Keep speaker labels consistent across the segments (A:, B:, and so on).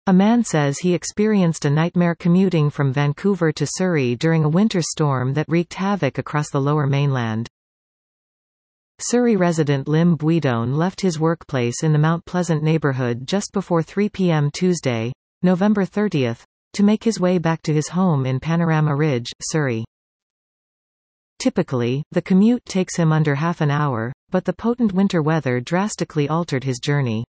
A: A man says he experienced a nightmare commuting from Vancouver to Surrey during a winter storm that wreaked havoc across the Lower Mainland. Surrey resident Lim Bouidon left his workplace in the Mount Pleasant neighbourhood just before 3 p.m. Tuesday, November 30, to make his way back to his home in Panorama Ridge, Surrey. Typically, the commute takes him under half an hour, but the potent winter weather drastically altered his journey.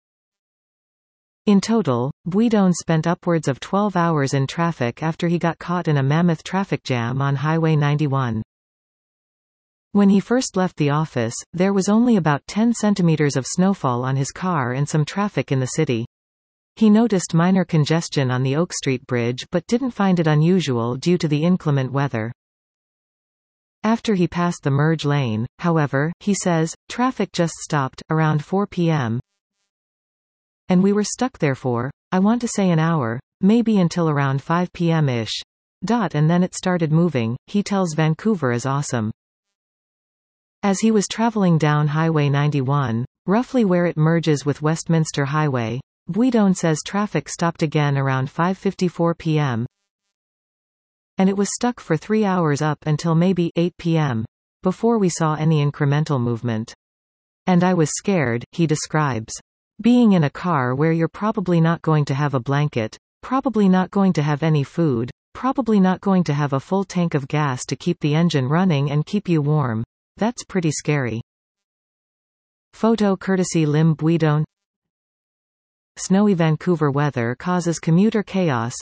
A: In total, Bouidon spent upwards of 12 hours in traffic after he got caught in a mammoth traffic jam on Highway 91. When he first left the office, there was only about 10 centimeters of snowfall on his car and some traffic in the city. He noticed minor congestion on the Oak Street Bridge but didn't find it unusual due to the inclement weather. After he passed the merge lane, however, he says, traffic just stopped, around 4 p.m. And we were stuck there for, I want to say an hour, maybe until around 5 p.m.-ish. And then it started moving. He tells Vancouver is awesome. As he was traveling down Highway 91, roughly where it merges with Westminster Highway, Bouidon says traffic stopped again around 5:54 p.m. and it was stuck for 3 hours up until maybe 8 p.m. before we saw any incremental movement. And I was scared, he describes. Being in a car where you're probably not going to have a blanket, probably not going to have any food, probably not going to have a full tank of gas to keep the engine running and keep you warm. That's pretty scary. Photo courtesy Lim Bouidon. Snowy Vancouver weather causes commuter chaos.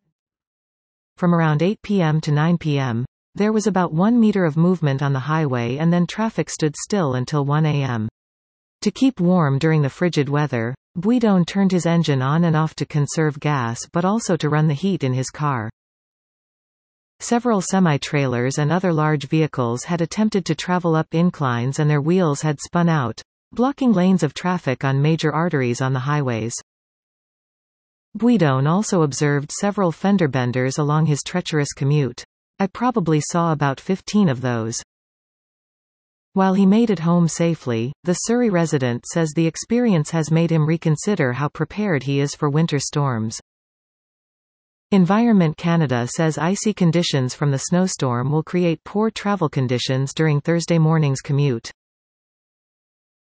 A: From around 8 p.m. to 9 p.m., there was about 1 meter of movement on the highway and then traffic stood still until 1 a.m. To keep warm during the frigid weather, Bouidon turned his engine on and off to conserve gas but also to run the heat in his car. Several semi-trailers and other large vehicles had attempted to travel up inclines and their wheels had spun out, blocking lanes of traffic on major arteries on the highways. Bouidon also observed several fender benders along his treacherous commute. I probably saw about 15 of those. While he made it home safely, the Surrey resident says the experience has made him reconsider how prepared he is for winter storms. Environment Canada says icy conditions from the snowstorm will create poor travel conditions during Thursday morning's commute.